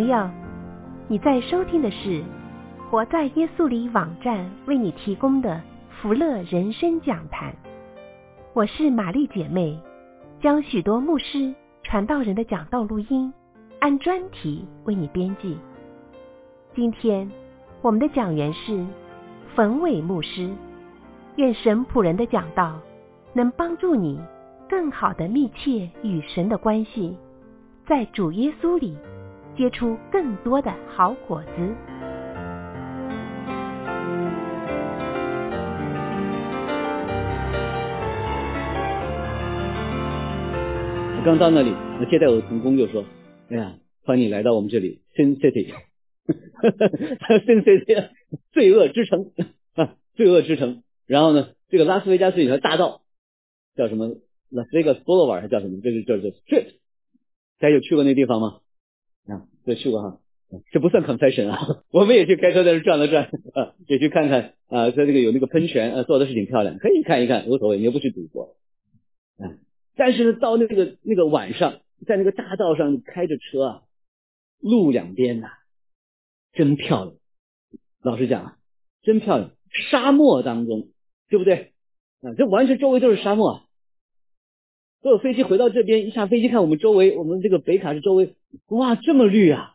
友，你在收听的是活在耶稣里网站为你提供的福乐人生讲坛。我是玛丽姐妹，将许多牧师传道人的讲道录音按专题为你编辑。今天我们的讲员是冯伟牧师，愿神仆人的讲道能帮助你更好的密切与神的关系，在主耶稣里结出更多的好果子。 我刚到那里，接待我的同工就说：“哎呀，欢迎你来到我们这里 ，Sin City，Sin City， 罪恶之城啊，罪恶之城。然后呢，这个拉斯维加斯有条大道叫什么 Las Vegas Boulevard 还叫什么？这是Strip。大家有去过那地方吗？啊，对，去过哈。这不算 confession 啊，我们也去开车在这转了转啊，也去看看啊，在这个有那个喷泉做的是挺漂亮，可以看一看，无所谓，你又不去赌博啊。但是呢，到那个晚上，在那个大道上开着车啊，路两边呐，真漂亮。老实讲啊，真漂亮。沙漠当中，对不对？啊，这完全周围都是沙漠啊。所有飞机回到这边，一下飞机看我们周围，我们这个北卡是周围，哇，这么绿啊！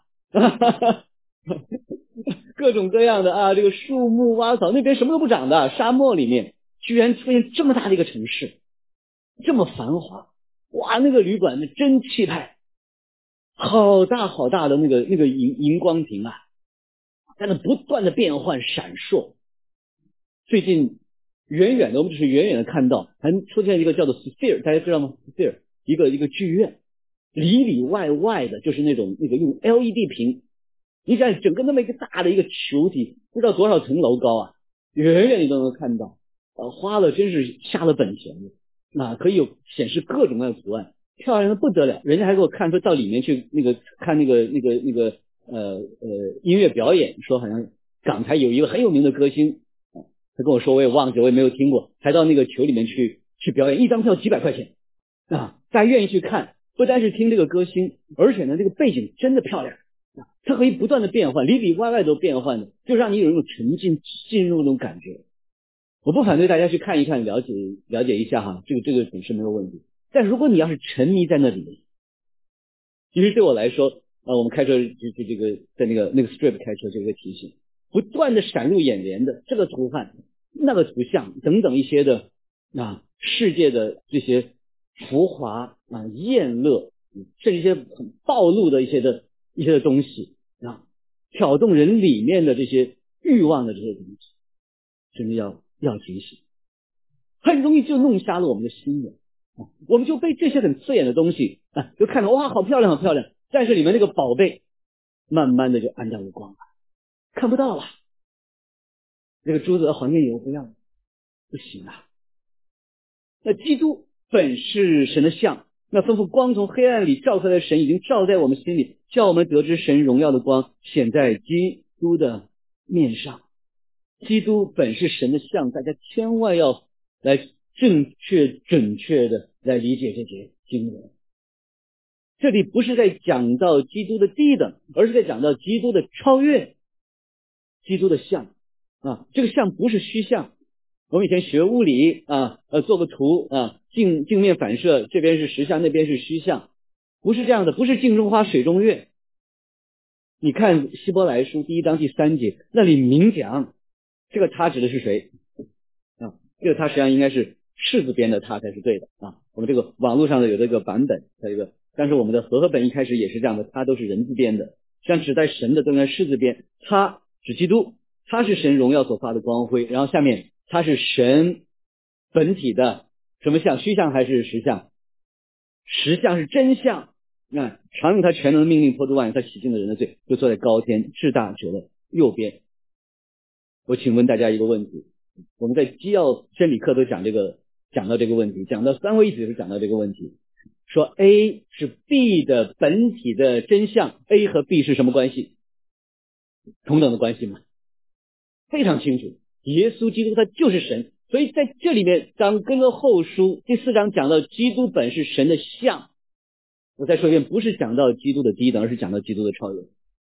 各种各样的啊，这个树木花草，那边什么都不长的，沙漠里面居然出现这么大的一个城市，这么繁华，哇，那个旅馆那真气派，好大好大的那个荧光屏啊，在那不断的变换闪烁。最近远远的，我们只是远远的看到，还出现一个叫做 Sphere， 大家知道吗 ？Sphere 一个剧院，里里外外的就是那种用 LED 屏，你想整个那么一个大的一个球体，不知道多少层楼高啊，远远你都能看到，花了真是下了本钱的，可以有显示各种各样的图案，漂亮的不得了。人家还给我看说到里面去看那个音乐表演，说好像港台有一个很有名的歌星。他跟我说我也忘记，我也没有听过，才到那个球里面去表演，一张票几百块钱啊！大家愿意去看，不单是听这个歌星，而且呢，这个背景真的漂亮啊，它可以不断的变换，里里外外都变换的，就让你有一种沉浸进入那种感觉。我不反对大家去看一看，了解一下哈，这个本身没有问题。但如果你要是沉迷在那里，其实对我来说我们开车这个在那个 strip 开车这个提醒。不断的闪入眼帘的这个图案、那个图像等等一些的世界的这些浮华艳乐，甚至一些很暴露的一些的东西挑动人里面的这些欲望的这些东西，真的要警醒，很容易就弄瞎了我们的心眼我们就被这些很刺眼的东西就看到哇，好漂亮好漂亮，但是里面那个宝贝慢慢的就暗淡无光了，看不到了，这个珠子的黄金油不要，不行啊。那基督本是神的像，那吩咐光从黑暗里照出来的神已经照在我们心里，叫我们得知神荣耀的光显在基督的面上。基督本是神的像，大家千万要来正确准确的来理解这节经文。这里不是在讲到基督的低等，而是在讲到基督的超越，基督的像这个像不是虚像。我们以前学物理做个图镜面反射，这边是实像，那边是虚像，不是这样的，不是镜中花水中月。你看希伯来书第1章第3节，那里明讲这个他指的是谁这个他实际上应该是士字边的他才是对的我们这个网络上的有这个版本但是我们的和合本一开始也是这样的，他都是人字边的，像指代神的都应该士字边，他指基督，他是神荣耀所发的光辉，然后下面他是神本体的什么像，虚像还是实像？实像是真像常用他全能的命令托住万有，他洗净了人的罪，就坐在高天至大者的右边。我请问大家一个问题，我们在基要真理课都讲到这个问题，讲到三位一体的时候讲到这个问题，说 A 是 B 的本体的真相， A 和 B 是什么关系？同等的关系吗？非常清楚，耶稣基督他就是神。所以在这里面当哥林多后书第4章讲到基督本是神的像，我再说一遍，不是讲到基督的低等，而是讲到基督的超越。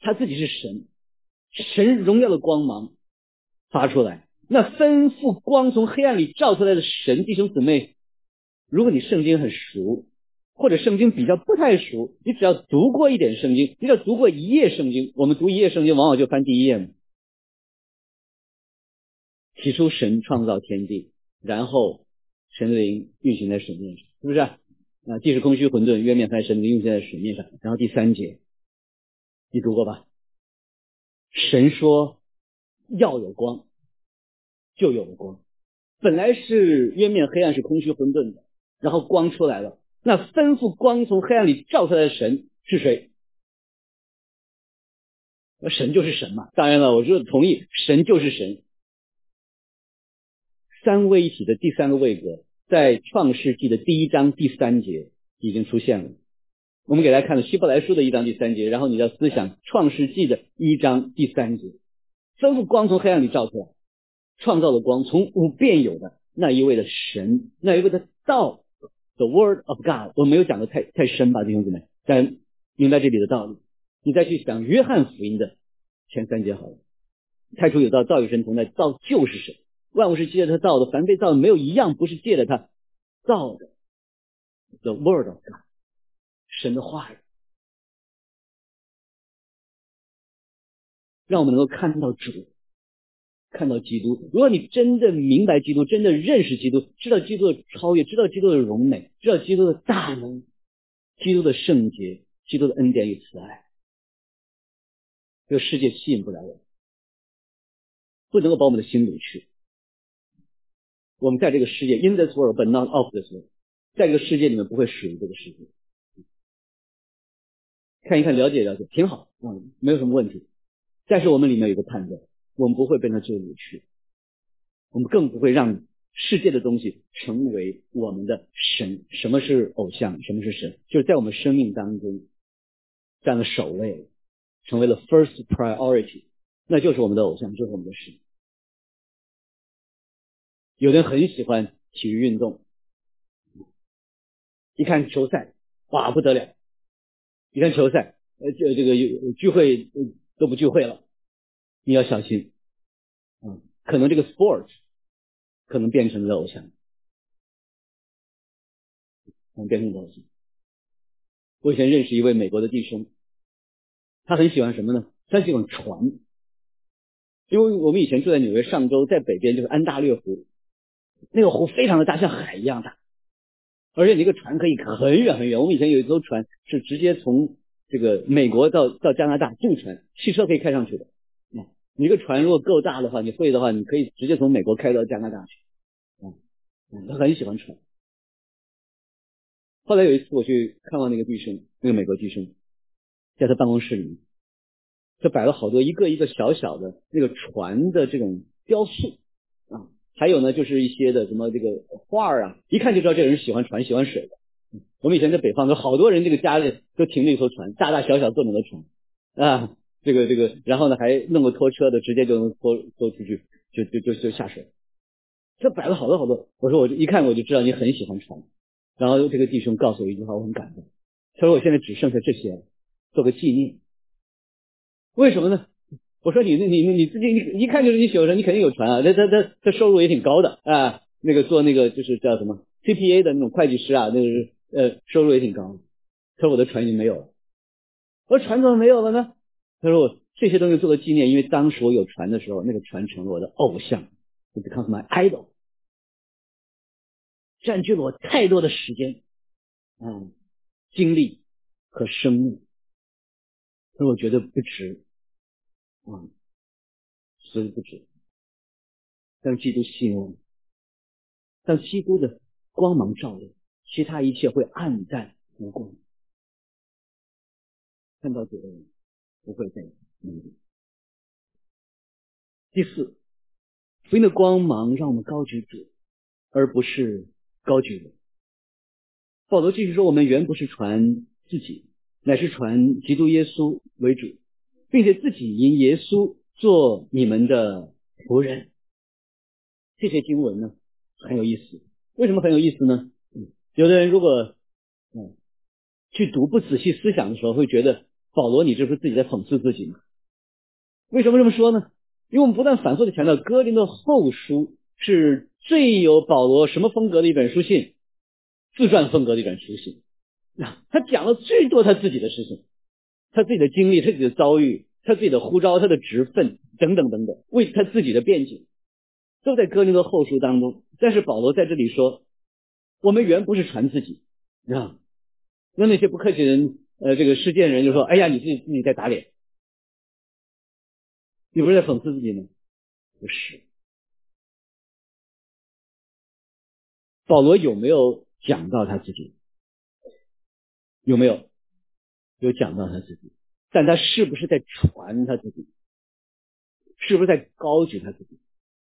他自己是神，神荣耀的光芒发出来，那吩咐光从黑暗里照出来的神，弟兄姊妹，如果你圣经很熟，或者圣经比较不太熟，你只要读过一点圣经，你只要读过一页圣经，我们读一页圣经往往就翻第一页嘛。起初神创造天地，然后神的灵运行在水面上，是不是啊？既是空虚混沌，渊面翻神的灵运行在水面上。然后第3节你读过吧？神说要有光，就有了光。本来是渊面黑暗，是空虚混沌的，然后光出来了。那吩咐光从黑暗里照出来的神是谁？神就是神嘛。当然了，我就同意，神就是神。三位一体的第3个位格，在创世纪的第1章第3节已经出现了。我们给大家看了希伯来书的1章第3节，然后你要思想创世纪的1章第3节，吩咐光从黑暗里照出来，创造的光从无变有的那一位的神，那一位的道 ，the word of God。 我没有讲的太深吧，弟兄姊妹，但明白这里的道理。你再去想约翰福音的前3节好了，太初有道，道与神同在，道就是神，万物是借着他造的，凡被造的没有一样不是借着他造的。 The word of God， 神的话语让我们能够看到主，看到基督。如果你真的明白基督，真的认识基督，知道基督的超越，知道基督的荣美，知道基督的大能，基督的圣洁，基督的恩典与慈爱，这个世界吸引不了我们，不能够把我们的心掳去。我们在这个世界 in this world but not of this world， 在这个世界里面不会属于这个世界。看一看，了解了解，挺好，没有什么问题。但是我们里面有一个判断，我们不会被那罪掳去，我们更不会让世界的东西成为我们的神。什么是偶像，什么是神？就是在我们生命当中占了首位了，成为了 first priority， 那就是我们的偶像，就是我们的神。有的人很喜欢体育运动，一看球赛，哇，不得了！一看球赛，这个聚会都不聚会了，你要小心，可能这个 sport 可能变成了偶像，变成了偶像。我以前认识一位美国的弟兄，他很喜欢什么呢？他喜欢船，因为我们以前住在纽约上州，在北边就是安大略湖，那个湖非常的大，像海一样大，而且那个船可以很远很远。我们以前有一艘船是直接从这个美国到加拿大，渡船，汽车可以开上去的。你这个船如果够大的话，你会的话，你可以直接从美国开到加拿大去。他很喜欢船。后来有一次我去看望那个弟兄，那个美国弟兄，在他办公室里面，他摆了好多一个一个小小的那个船的这种雕塑还有呢就是一些的什么这个画啊，一看就知道这个人喜欢船喜欢水的。我们以前在北方有好多人这个家里都停了一艘船，大大小小各种的船这个然后呢还弄个拖车的，直接就能拖出去，就下水。这摆了好多好多，我说我一看我就知道你很喜欢船。然后这个弟兄告诉我一句话，我很感动，他说我现在只剩下这些了，做个纪念。为什么呢？我说你自己一看就是你喜欢船，你肯定有船啊，他收入也挺高的那个做那个就是叫什么 CPA 的那种会计师那个收入也挺高的。他说我的船已经没有了。我说船怎么没有了呢？他说我这些东西做个纪念，因为当时我有船的时候，那个船成了我的偶像， it becomes my idol， 占据了我太多的时间精力和生命，所以我觉得不值所以不值。让基督吸引我们，让基督的光芒照亮，其他一切会暗淡无光。看到主的人不会再努力。第4，福音的光芒让我们高举主，而不是高举人。保罗继续说，我们原不是传自己，乃是传基督耶稣为主，并且自己因耶稣做你们的仆人。这些经文呢很有意思。为什么很有意思呢？有的人如果去读不仔细思想的时候，会觉得保罗，你这不是自己在讽刺自己吗？为什么这么说呢？因为我们不断反复的强调，哥林多后书是最有保罗什么风格的一本书信？自传风格的一本书信。他讲了最多他自己的事情，他自己的经历，他自己的遭遇，他自己的呼召，他的职分等等等等，为他自己的辩解，都在哥林多后书当中。但是保罗在这里说，我们原不是传自己啊。那些不客气的人，这个世界人就说，哎呀，你自己在打脸，你不是在讽刺自己吗？不是。保罗有没有讲到他自己？有没有？有讲到他自己，但他是不是在传他自己？是不是在高举他自己？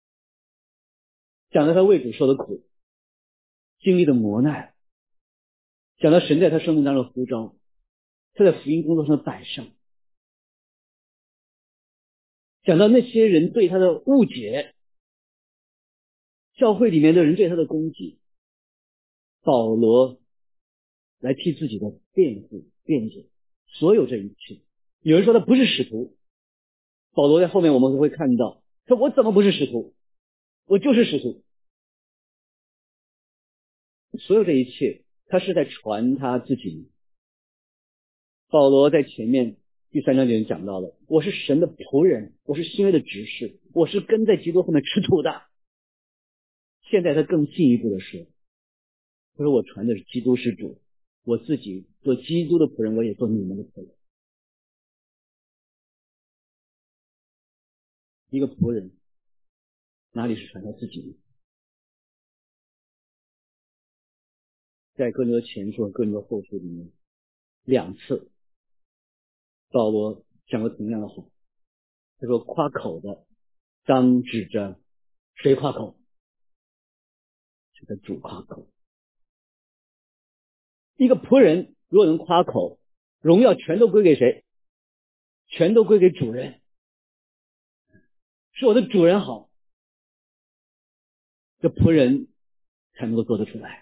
讲到他为主受的苦，经历的磨难，讲到神在他生命当中的呼召，他在福音工作上的摆上，讲到那些人对他的误解，教会里面的人对他的攻击，保罗来替自己的辩护辩解，所有这一切。有人说他不是使徒，保罗在后面我们会看到，说我怎么不是使徒？我就是使徒。所有这一切他是在传他自己。保罗在前面第3章里面讲到了，我是神的仆人，我是新约的执事，我是跟在基督后面吃土的。现在他更进一步的说，他说我传的是基督是主，我自己做基督的仆人，我也做你们的仆人。一个仆人哪里是传他自己呢？在哥林多前书和哥林多后书里面2次保罗讲过同样的话，他说夸口的当指着谁夸口？指着主夸口。一个仆人如果能夸口，荣耀全都归给谁？全都归给主人。是我的主人好，这仆人才能够做得出来。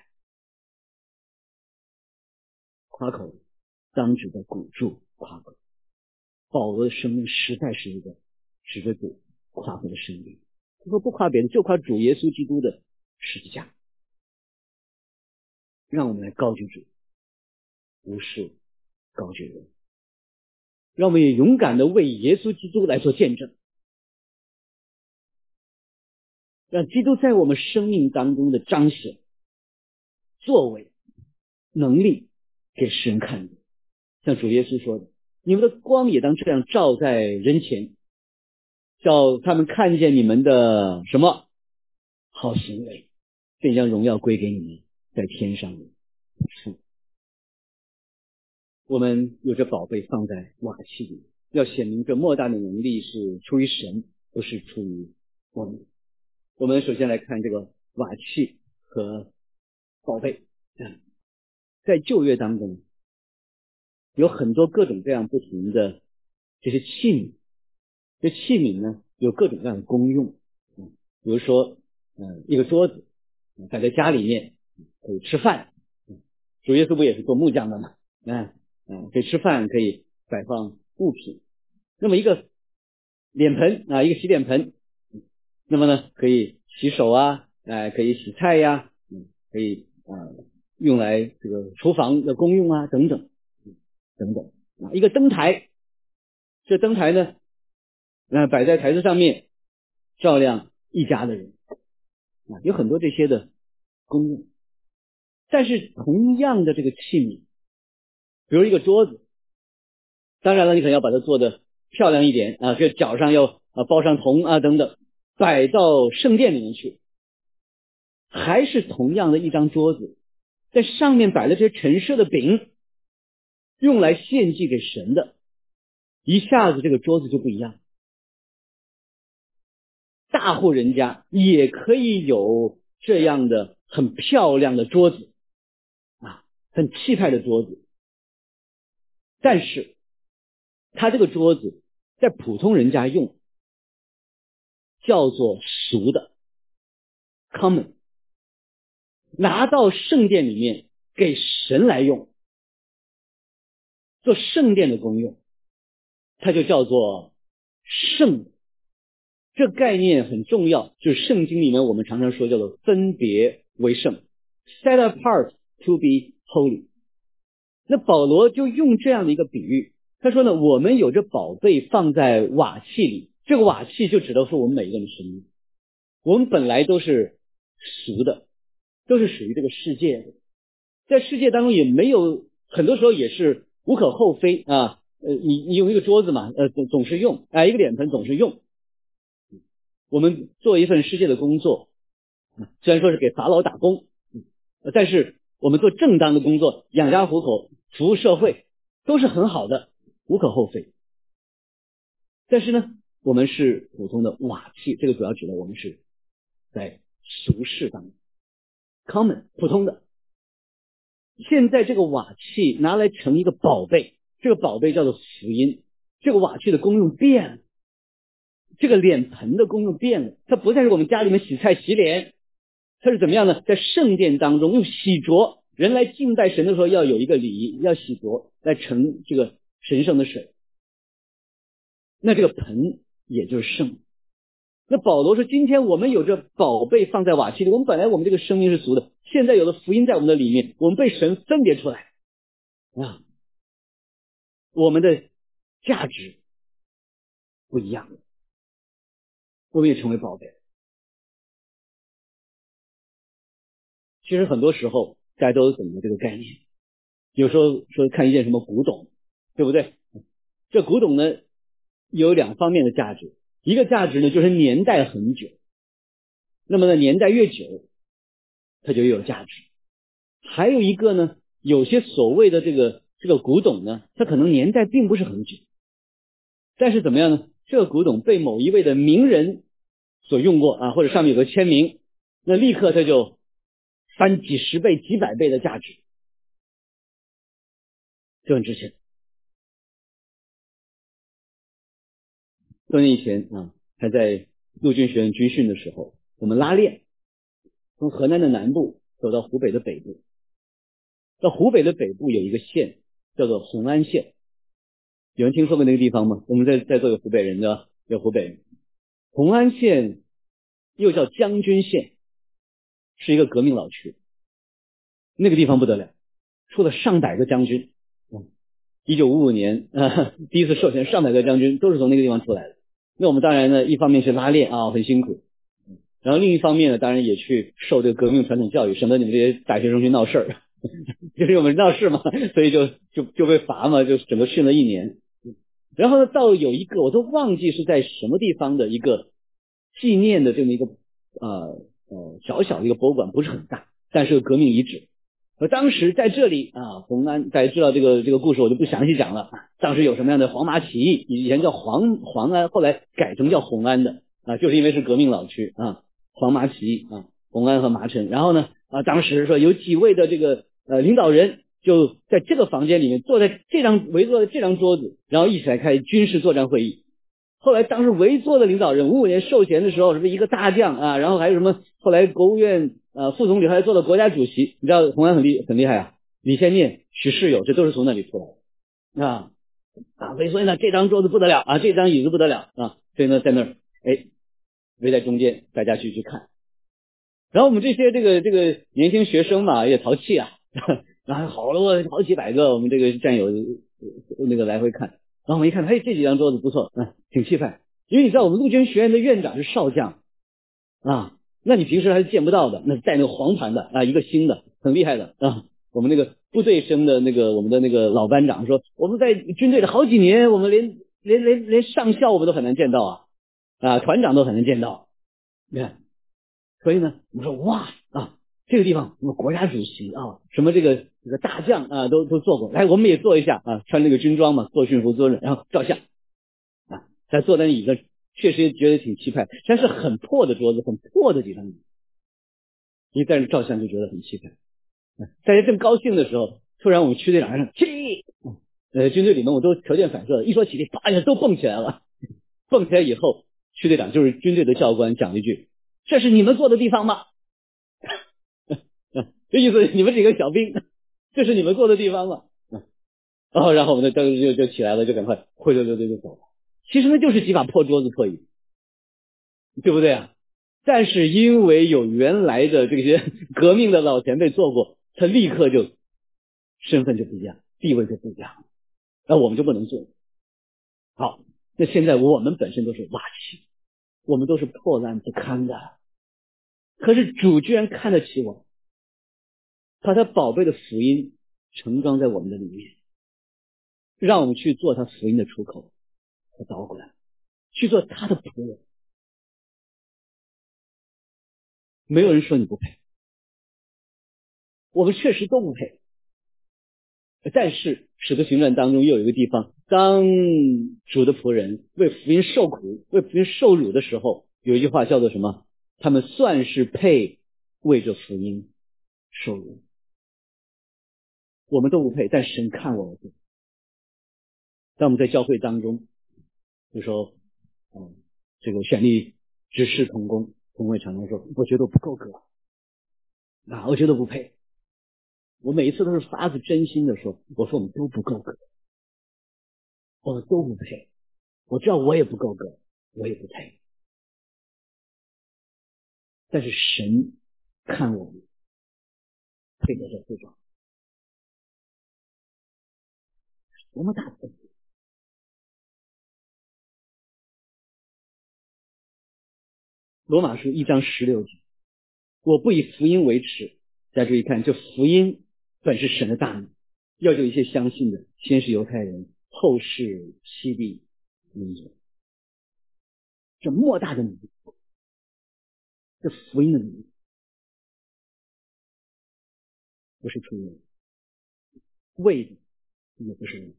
夸口当指着鼓助夸口。保罗的生命实在是一个指着主夸口的生命。他说不夸别的，就夸主耶稣基督的十字架。让我们来高举主，不是高举人。让我们也勇敢的为耶稣基督来做见证，让基督在我们生命当中的彰显、作为、能力给世人看的。像主耶稣说的，你们的光也当这样照在人前，叫他们看见你们的什么好行为，并将荣耀归给你们在天上的父。我们有着宝贝放在瓦器里，要显明这莫大的能力是出于神，不是出于我们。我们首先来看这个瓦器和宝贝。在旧约当中有很多各种各样不同的这些器皿，这器皿呢有各种各样的功用。比如说一个桌子摆在家里面可以吃饭，主耶稣不也是做木匠的吗？可以吃饭，可以摆放物品。那么一个脸盆一个洗脸盆，那么呢可以洗手可以洗菜呀，可以用来这个厨房的功用等等等等。一个灯台，这灯台呢摆在台子上面照亮一家的人，有很多这些的功用。但是同样的这个器皿，比如一个桌子，当然了你可能要把它做得漂亮一点这脚上要包上铜等等，摆到圣殿里面去，还是同样的一张桌子，在上面摆了这些陈设的饼，用来献祭给神的，一下子这个桌子就不一样。大户人家也可以有这样的很漂亮的桌子很气派的桌子，但是他这个桌子在普通人家用叫做俗的 common， 拿到圣殿里面给神来用，做圣殿的功用， 它就叫做圣。这概念很重要，就是圣经里面我们常常说叫做分别为圣 ，set apart to be holy。那保罗就用这样的一个比喻，他说呢，我们有着宝贝放在瓦器里，这个瓦器就指的是我们每一个人的生命。我们本来都是俗的，都是属于这个世界的，在世界当中也没有，很多时候也是无可厚非啊。你用一个桌子嘛，总是用，一个脸盆总是用。我们做一份世界的工作，虽然说是给法老打工，但是我们做正当的工作，养家糊口，服务社会，都是很好的，无可厚非。但是呢，我们是普通的瓦器，这个主要指的我们是在俗世当中 common 普通的。现在这个瓦器拿来成一个宝贝，这个宝贝叫做福音，这个瓦器的功用变了，这个脸盆的功用变了，它不再是我们家里面洗菜洗脸，它是怎么样呢？在圣殿当中用洗濯，人来敬拜神的时候要有一个礼仪，要洗濯来盛这个神圣的水，那这个盆也就是圣。那保罗说，今天我们有着宝贝放在瓦器里，我们本来我们这个生命是俗的，现在有了福音在我们的里面，我们被神分别出来啊，我们的价值不一样了，我们也成为宝贝。其实很多时候大家都懂得这个概念，有时候说看一件什么古董，对不对？这古董呢有两方面的价值，一个价值呢就是年代很久，那么呢年代越久它就越有价值。还有一个呢，有些所谓的这个古董呢，它可能年代并不是很久，但是怎么样呢，这个古董被某一位的名人所用过啊，或者上面有个签名，那立刻它就翻几十倍几百倍的价值，就很值钱。多年以前啊，还在陆军学院军训的时候，我们拉练，从河南的南部走到湖北的北部，到湖北的北部有一个县叫做红安县，有人听说过那个地方吗？我们在座有湖北人的，有湖北人。红安县又叫将军县，是一个革命老区，那个地方不得了，出了上百个将军。1955年第一次授权上百个将军都是从那个地方出来的。那我们当然呢，一方面去拉练啊，很辛苦，然后另一方面呢，当然也去受这个革命传统教育，省得你们这些大学生去闹事儿，就是我们闹事嘛，所以就被罚嘛，就整个训了1年。然后呢，到有一个我都忘记是在什么地方的一个纪念的这么一个小小的一个博物馆，不是很大，但是个革命遗址。当时在这里啊，红安大家知道这个故事我就不详细讲了。当时有什么样的黄麻起义，以前叫黄安，后来改成叫红安的啊，就是因为是革命老区啊，黄麻起义啊，红安和麻城。然后呢当时说有几位的这个领导人就在这个房间里面坐在围坐在这张桌子，然后一起来开军事作战会议。后来当时围坐的领导人55年授衔的时候，什么一个大将啊，然后还有什么后来国务院副总理，还做了国家主席。你知道红安很厉害啊，李先念、许世友，这都是从那里出来的所以呢这张桌子不得了啊，这张椅子不得了啊，所以呢在那儿围在中间，大家去看。然后我们这些这个年轻学生嘛也淘气啊，然后好几百个我们这个战友那个来回看。然后我们一看，这几张桌子不错，挺气派。因为你知道我们陆军学院的院长是少将啊，那你平时还是见不到的，那带那个黄盘的一个新的，很厉害的啊。我们那个部队生的我们的那个老班长说，我们在军队的好几年，我们连上校我们都很难见到团长都很难见到，你看。所以呢，我们说哇这个地方什么国家主席什么这个大将都做过，来我们也做一下穿那个军装嘛，做训服坐着，然后照相在坐在那椅子确实觉得挺气派，但是很破的桌子，很破的几张椅子，一在这照相就觉得很气派。大家正高兴的时候，突然我们区队长上起立，军队里面我都条件反射，一说起立，啪一下都蹦起来了。蹦起来以后，区队长就是军队的教官讲了一句：“这是你们坐的地方吗？”这意思你们几个小兵，这是你们坐的地方吗？ 然后我们就起来了，就赶快灰溜溜溜就走了。其实那就是几把破桌子破椅，对不对啊？但是因为有原来的这些革命的老前辈做过，他立刻就身份就不一样，地位就不一样，那我们就不能做。好，那现在我们本身都是瓦器，我们都是破烂不堪的，可是主居然看得起我，把他宝贝的福音盛装在我们的里面，让我们去做他福音的出口和导管，去做他的仆人。没有人说你不配，我们确实都不配。但是使徒行传当中又有一个地方，当主的仆人为福音受苦，为福音受辱的时候，有一句话叫做什么？他们算是配为这福音受辱。我们都不配，但神看我们配。当我们在教会当中，就说这个选立执事同工，同会常常说我觉得我不够格我觉得不配。我每一次都是发自真心的说，我说我们都不够格，我们都不配，我知道我也不够格，我也不配，但是神看我们配得这非常多么大的恩典。罗马书1章16节，我不以福音为耻。大家注意看，这福音本是神的大能，要救一切相信的，先是犹太人，后是希利民族。这莫大的能力，这福音的能力不是出于为的，也不是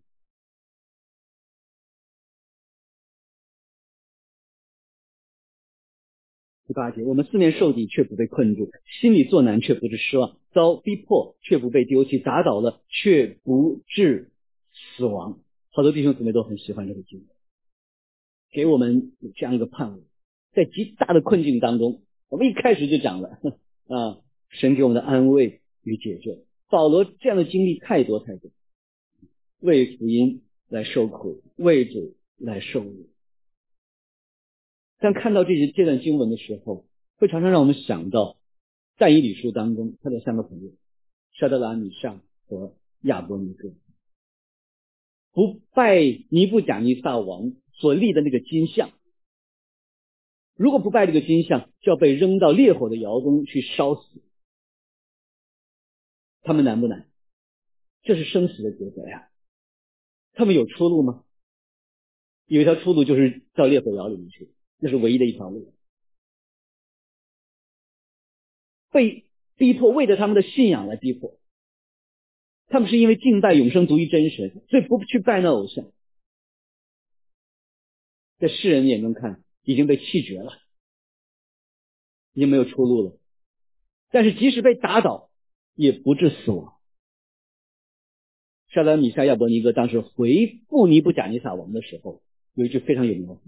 18节，我们四面受敌却不被困住，心里作难却不致失望，遭逼迫却不被丢弃，打倒了却不致死亡。好多弟兄姊妹都很喜欢这个经文，给我们有这样一个盼望，在极大的困境当中，我们一开始就讲了神给我们的安慰与解救。保罗这样的经历太多太多，为福音来受苦，为主来受辱。但看到这段经文的时候，会常常让我们想到但以理书当中他的3个朋友沙得拉、米煞和亚伯尼歌，不拜尼布甲尼撒王所立的那个金像，如果不拜这个金像，就要被扔到烈火的窑中去烧死。他们难不难？这是生死的抉择呀。他们有出路吗？有一条出路就是到烈火窑里面去，那是唯一的一条路。被逼迫，为着他们的信仰来逼迫。他们是因为敬拜永生独一真神，所以不去拜那偶像。在世人眼中看，已经被弃绝了，已经没有出路了。但是即使被打倒，也不致死亡。沙得拉、米煞、亚伯尼歌当时回复尼布甲尼撒王的时候，有一句非常有名的话，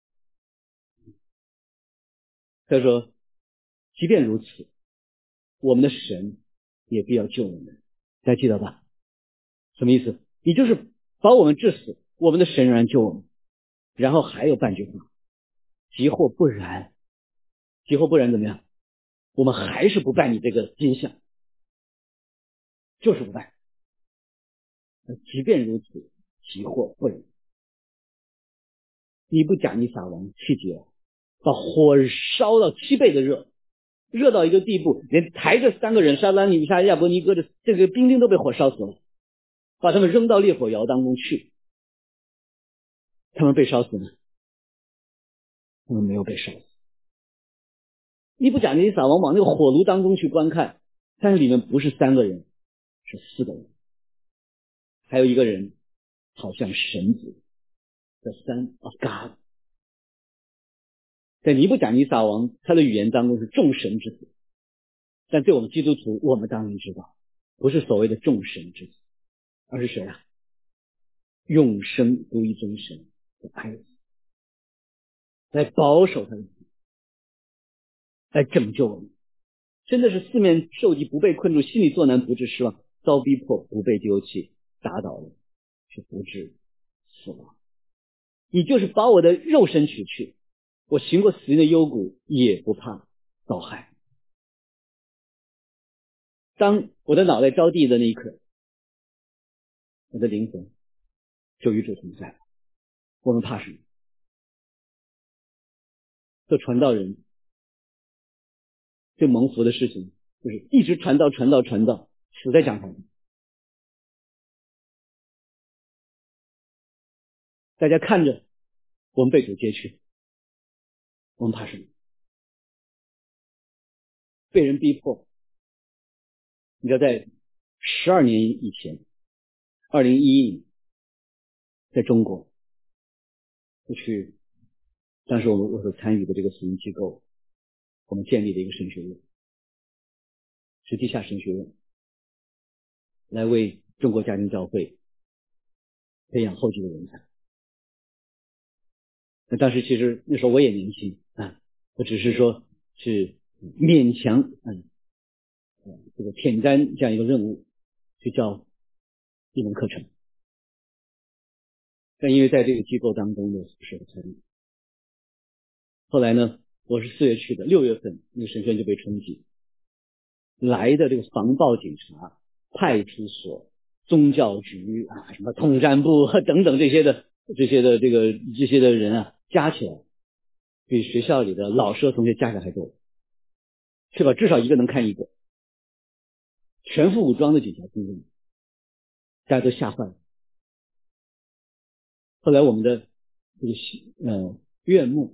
他说：即便如此，我们的神也必要救我们。大家记得吧？什么意思？也就是把我们致死，我们的神仍然救我们。然后还有半句话，即或不然，即或不然怎么样？我们还是不拜你这个金像，就是不拜。即便如此，即或不然，尼布甲尼撒王气急了，把火烧到7倍的热，热到一个地步，连抬着3个人沙得拉、米煞、亚伯尼歌的这个兵丁都被火烧死了，把他们扔到烈火窑当中去。他们被烧死吗？他们没有被烧死。尼布甲尼撒王往那个火炉当中去观看，但是里面不是3个人，是4个人，还有一个人好像神子的Son of God。在尼布甲尼撒王他的语言当中是众神之子，但对我们基督徒，我们当然知道，不是所谓的众神之子，而是谁啊？永生独一真神的爱子，来保守他的子，来拯救我们。真的是四面受敌不被困住，心里作难不致失望，遭逼迫不被丢弃，打倒了去不至死亡。你就是把我的肉身取去，我行过死荫的幽谷也不怕遭害。当我的脑袋着地的那一刻，我的灵魂就与主同在。我们怕什么？做传道人最蒙福的事情就是一直传道，死在讲台上。大家看着我们被主接去，我们怕什么？被人逼迫。你知道在12年以前，2011年，在中国，当时我所参与的这个私营机构，我们建立了一个神学院，是地下神学院，来为中国家庭教会培养后继的人才。那当时其实那时候我也年轻啊，我只是说是勉强这个挑战这样一个任务，去教一门课程。但因为在这个机构当中的是我参与，后来呢，我是4月去的，6月份那个神学院就被冲击，来的这个防暴警察、派出所、宗教局啊、什么统战部等等这些的人啊，加起来比学校里的老师和同学加起来还多，是吧？至少一个能看一个，全副武装的警察进入，大家都吓坏了。后来我们的这个院牧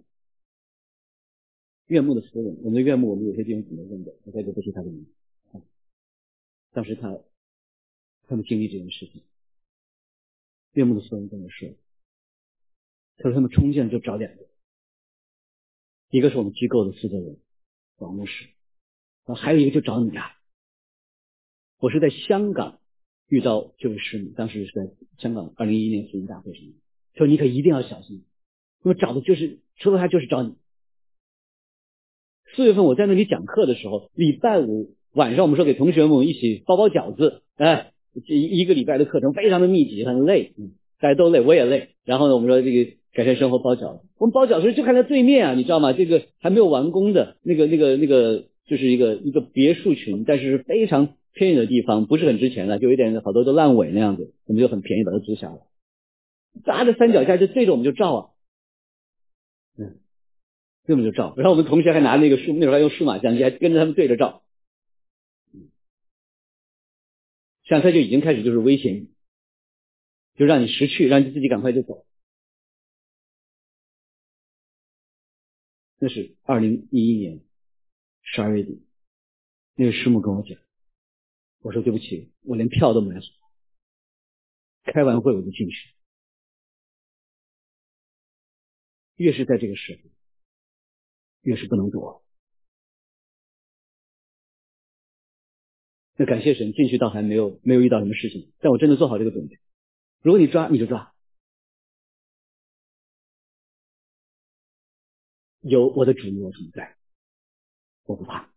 的夫人，我们的院牧，我们有些地方怎么问的，我在这不提他的名字。当时他们经历这件事情，院牧的夫人跟我说，他说他们冲进来就找2个，一个是我们机构的负责人王牧师，还有一个就找你啊。我是在香港遇到这位师母，当时是在香港2011年福音大会上，说你可一定要小心，因为找的就是说到他就是找你。4月份我在那里讲课的时候，礼拜5晚上我们说给同学们一起包饺子，一个礼拜的课程非常的密集，很累，大家都累，我也累。然后呢，我们说这个改善生活包饺子，我们包饺子就看在对面啊，你知道吗？这个还没有完工的那个就是一个别墅群，但是非常偏远的地方，不是很值钱的，就有点好多都烂尾那样子，我们就很便宜把它租下来，搭着山脚下就对着我们就照啊，对着我们就照。然后我们同学还拿那个那时候还用数码相机，还跟着他们对着照。像他就已经开始就是威胁你，就让你识趣，让你自己赶快就走。那是2011年12月底，那个师母跟我讲，我说对不起，我连票都买好，开完会我就进去。越是在这个时候，越是不能躲。那感谢神，进去倒还没有遇到什么事情，但我真的做好这个准备。如果你抓你就抓，有我的主与我同在，我不怕。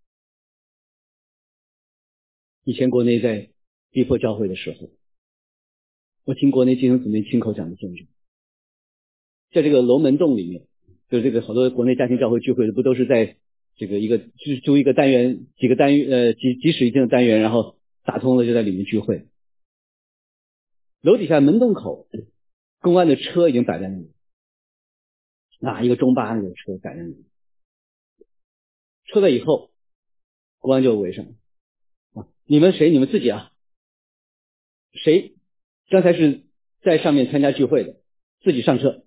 以前国内在逼迫教会的时候，我听国内弟兄姊妹亲口讲的见证，在这个龙门洞里面，就这个好多国内家庭教会聚会的不都是在这个租一个单元几室一厅的单元，然后打通了就在里面聚会。楼底下门洞口，公安的车已经摆在那里，一个中巴那个车摆在那里，出来以后，公安就围上你们谁？你们自己啊？谁刚才是在上面参加聚会的，自己上车。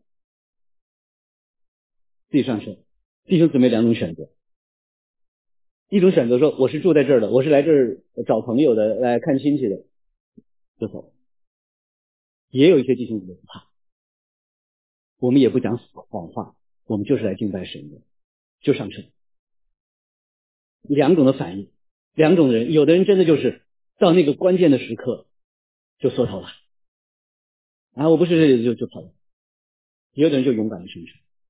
弟兄姊妹2种选择，一种选择说我是住在这儿的，我是来这儿找朋友的，来看亲戚的，就走。也有一些弟兄姊妹不怕，我们也不讲谎话，我们就是来敬拜神的，就上车。2种的反应，2种人，有的人真的就是到那个关键的时刻就缩头了我不是这里就跑了，有的人就勇敢的上车。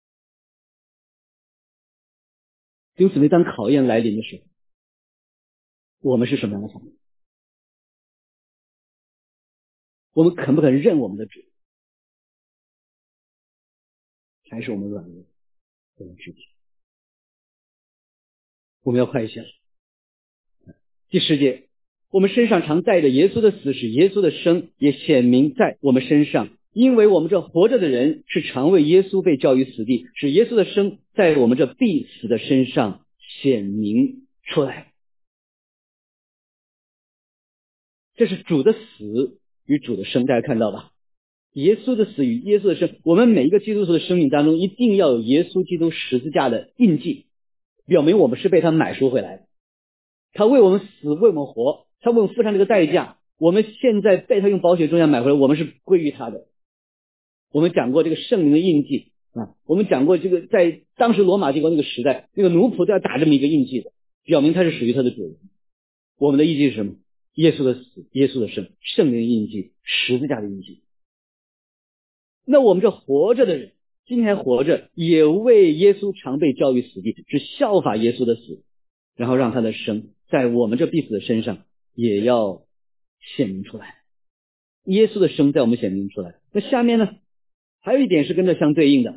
弟兄姊妹，当考验来临的时候，我们是什么样的反应？ 我们肯不肯认我们的主，还是我们软弱，我们肢体。我们要快一些了。第10节，我们身上常带着耶稣的死，使耶稣的生也显明在我们身上，因为我们这活着的人是常为耶稣被交于死地，使耶稣的生在我们这必死的身上显明出来。这是主的死与主的生，大家看到吧？耶稣的死与耶稣的生，我们每一个基督徒的生命当中一定要有耶稣基督十字架的印记，表明我们是被他买赎回来的。他为我们死，为我们活，他为我们付上这个代价，我们现在被他用宝血重价买回来，我们是归于他的。我们讲过这个圣灵的印记啊，我们讲过这个在当时罗马帝国那个时代，那个奴仆都要打这么一个印记的，表明他是属于他的主人。我们的印记是什么？耶稣的死，耶稣的生，圣灵的印记，十字架的印记。那我们这活着的人，今天还活着，也为耶稣常被交于死地，是效法耶稣的死，然后让他的生在我们这必死的身上也要显明出来。耶稣的生在我们显明出来。那下面呢，还有一点是跟这相对应的，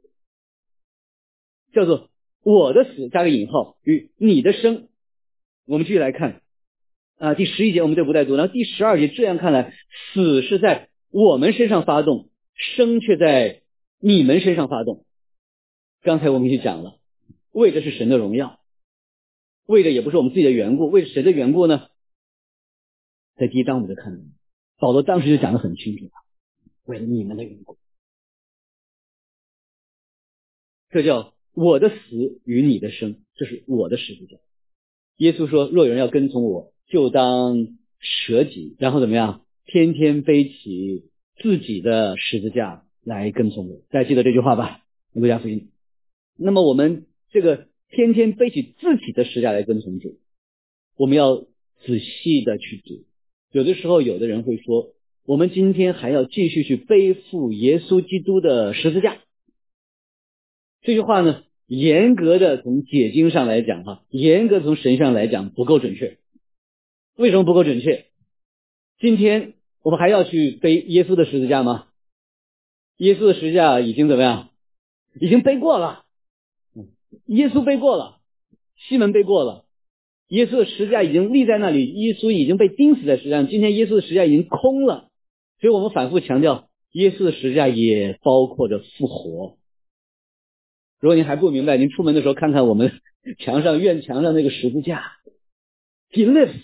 叫做我的死加个引号与你的生。我们继续来看第11节我们就不再读，然后第12节，这样看来，死是在我们身上发动，生却在你们身上发动。刚才我们已经讲了，为的是神的荣耀，为的也不是我们自己的缘故，为谁的缘故呢？在第1章我们就看了，保罗当时就讲得很清楚了，为了你们的缘故。这叫我的死与你的生，这是我的十字架。耶稣说，若有人要跟从我，就当舍己，然后怎么样？天天背起自己的十字架来跟从我。大家记得这句话吧？路加福音。那么我们这个天天背起自己的十字架来跟从主，我们要仔细的去读。有的时候有的人会说，我们今天还要继续去背负耶稣基督的十字架。这句话呢，严格的从解经上来讲严格从神上来讲不够准确。为什么不够准确？今天我们还要去背耶稣的十字架吗？耶稣的十字架已经怎么样？已经背过了。耶稣背过了，西门背过了，耶稣的十字架已经立在那里，耶稣已经被钉死在十字架上，今天耶稣的十字架已经空了。所以我们反复强调，耶稣的十字架也包括着复活。如果您还不明白，您出门的时候看看我们院墙上那个十字架 He lives。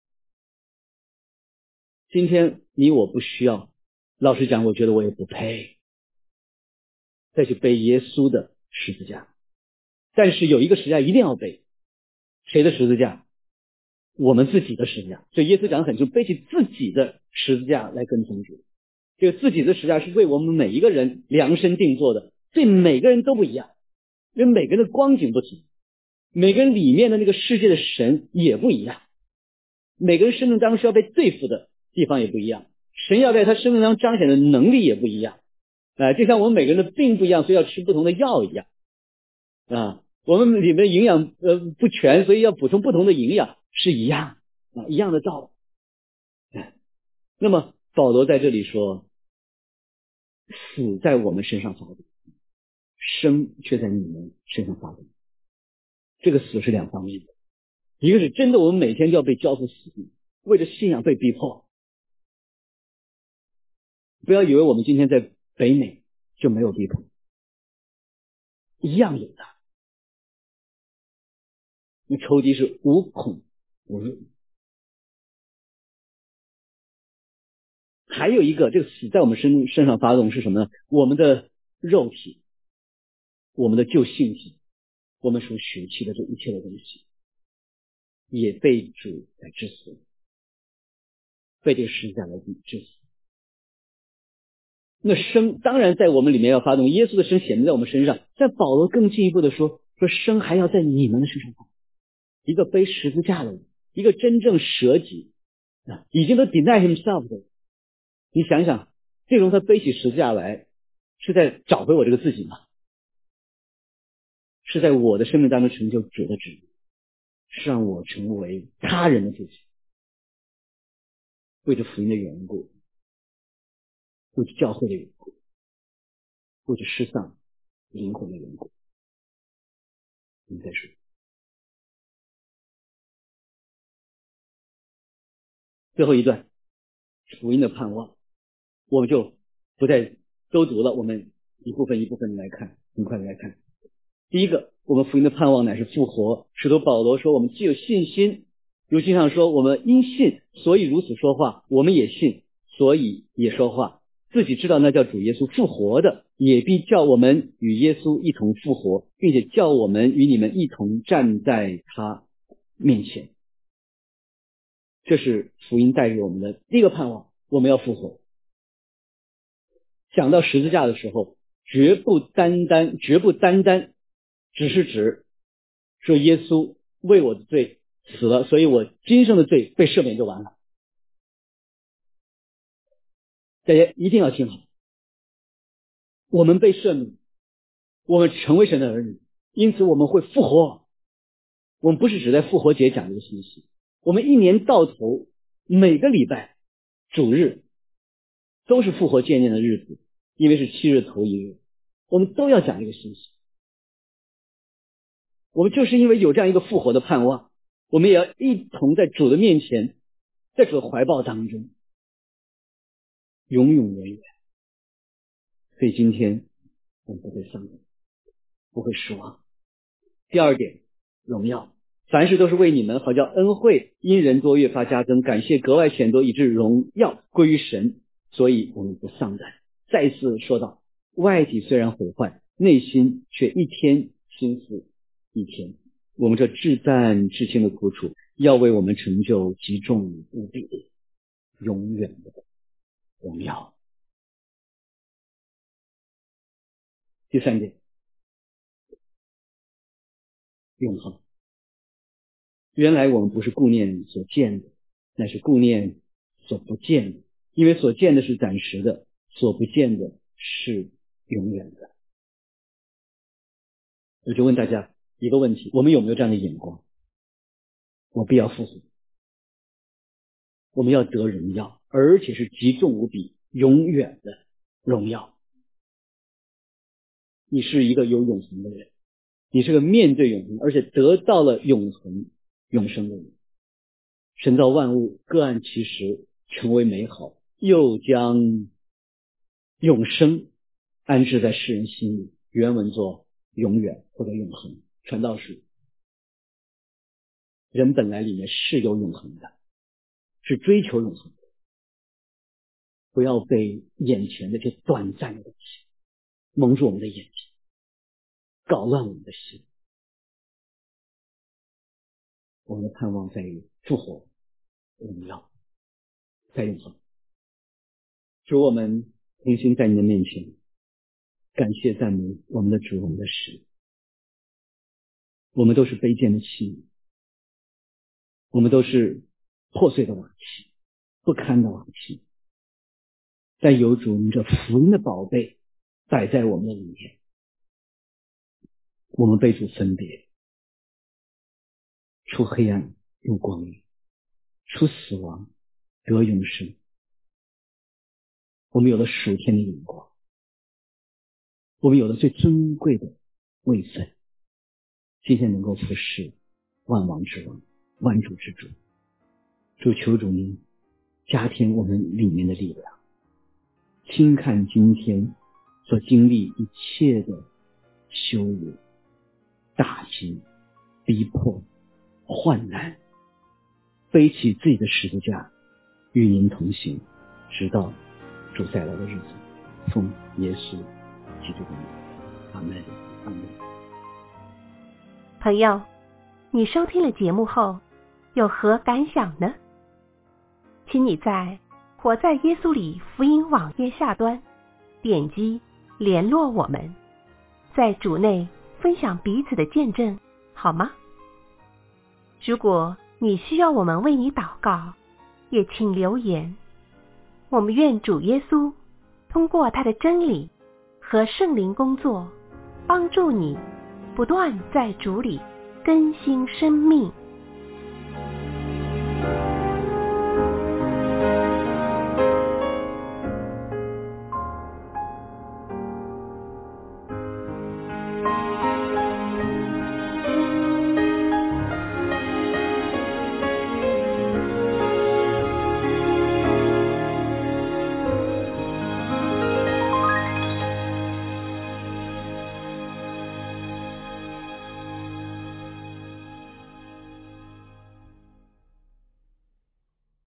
今天你我不需要，老实讲我觉得我也不配再去背耶稣的十字架，但是有一个十字架一定要背。谁的十字架？我们自己的十字架。所以耶稣讲得很清楚，背起自己的十字架来跟从主。这个自己的十字架是为我们每一个人量身定做的，所以每个人都不一样，因为每个人的光景不同，每个人里面的那个世界的神也不一样，每个人生命当中需要被对付的地方也不一样，神要在他生命当中彰显的能力也不一样就像我们每个人的病不一样，所以要吃不同的药一样我们里面的营养不全，所以要补充不同的营养是一样一样的道理那么保罗在这里说，死在我们身上发动，生却在你们身上发动。这个死是两方面的，一个是真的我们每天就要被交付死地，为了信仰被逼迫。不要以为我们今天在北美就没有逼迫，一样有的。那仇敌是无孔不入。还有一个，这个死在我们身上发动是什么呢？我们的肉体，我们的旧性情，我们所血气的这一切的东西也被主来致死，被这个十字架来致死。那生当然在我们里面要发动，耶稣的生显明在我们身上，但保罗更进一步的说生还要在你们的身上发动。一个背十字架的人，一个真正舍己已经都 deny himself 的人，你想想，最终他背起十字架来是在找回我这个自己吗？是在我的生命当中成就主的旨意，是让我成为他人的自己，为着福音的缘故不止教会的缘故，不止失丧灵魂的缘故。你再说。最后一段福音的盼望，我们就不再都读了，我们一部分一部分来看，很快的来看。第一个，我们福音的盼望乃是复活。使徒保罗说，我们既有信心，如经上说，我们因信所以如此说话，我们也信所以也说话，自己知道那叫主耶稣复活的，也必叫我们与耶稣一同复活，并且叫我们与你们一同站在他面前。这是福音带给我们的第一个盼望，我们要复活。想到十字架的时候，绝不单单只是指说耶稣为我的罪死了，所以我今生的罪被赦免就完了。大家一定要听好，我们被赦免，我们成为神的儿女，因此我们会复活。我们不是只在复活节讲这个信息，我们一年到头每个礼拜主日都是复活纪念的日子，因为是7日头一日，我们都要讲这个信息。我们就是因为有这样一个复活的盼望，我们也要一同在主的面前，在主的怀抱当中永永远远。所以今天我们不会丧胆，不会失望。第二点，荣耀，凡事都是为你们，好叫恩惠因人多越发加增，感谢格外显多，以致荣耀归于神，所以我们不丧胆。再次说到，外体虽然毁坏，内心却一天新似一天。我们这至赞至轻的苦楚，要为我们成就极重无比的永远的荣耀。第三点，永恒。原来我们不是顾念所见的，乃是顾念所不见的，因为所见的是暂时的，所不见的是永远的。我就问大家一个问题，我们有没有这样的眼光？我必要复活，我们要得荣耀，而且是极重无比永远的荣耀。你是一个有永恒的人，你是个面对永恒而且得到了永恒永生的人。神造万物各按其时，成为美好，又将永生安置在世人心里，原文作永远或者永恒。传道书，人本来里面是有永恒的，是追求永恒的，不要被眼前的这短暂的东西蒙住我们的眼睛，搞乱我们的心。我们的盼望在于复活、荣耀，在永恒。主，我们同心在你的面前，感谢赞美我们的主，我们的神。我们都是卑贱的器皿，我们都是破碎的瓦器，不堪的瓦器，但有主你这福音的宝贝摆在我们的里面，我们被主分别，出黑暗入光明，出死亡得永生。我们有了属天的眼光，我们有了最尊贵的位分，今天能够服侍万王之王，万主之主。主，求主您加添我们里面的力量，轻看今天所经历一切的羞辱、打击、逼迫、患难，背起自己的十字架与您同行，直到主再来的日子。奉耶稣基督的名，阿们，阿们。 朋友，你收听了节目后有何感想呢？请你在活在耶稣里福音网页下端点击联络我们，在主内分享彼此的见证，好吗？如果你需要我们为你祷告，也请留言。我们愿主耶稣通过他的真理和圣灵工作，帮助你不断在主里更新生命。